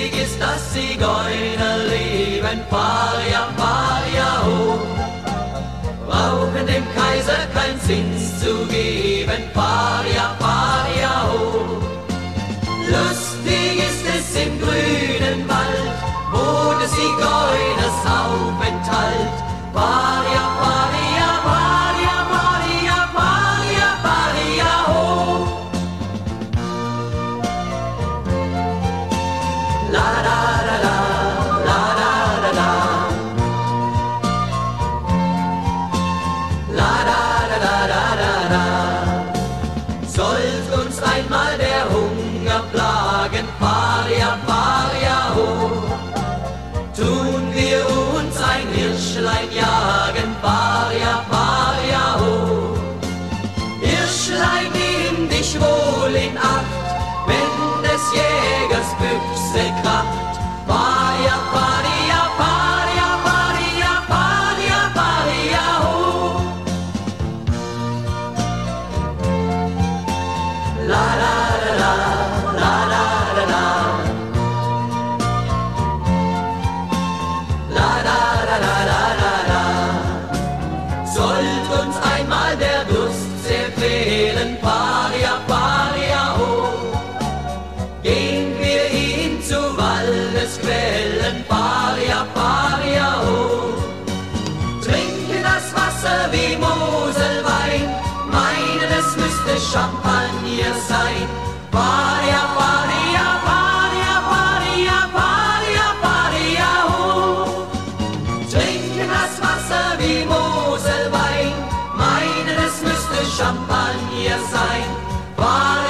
Lustig ist das Zigeunerleben, Paria, Paria, ho. Brauchen dem Kaiser kein Zins zu geben, Paria, Paria, ho. Lustig ist es im grünen Wald, wo des Zigeuners Aufenthalt. Paria, Paria, Paria, Paria, Paria, Paria, ho. La da da da, la da da da. La da da da da da da. Sollt uns einmal der Hunger plagen, Paria, Paria, ho. Tun wir uns ein Hirschlein jagen, Paria, Paria, ho. Hirschlein, nimm dich wohl in Acht, wenn des Jägers Büchse kracht. Paria, Paria, Paria, Paria, Paria, Paria, ho. La la la la, la la la la. La la la la la la la. Sollt uns einmal der Durst zerquälen, Paria, Paria, ho. Gehen wir hin zu Waldesquellen, Paria, Paria, ho. Trinken das Wasser wie Moselwein, meinen es müsste Champagner sein. Paria, Paria, Paria, Paria, Paria, Paria, ho. Trinken das Wasser wie Moselwein, meinen es müsste Champagner sein. Paria,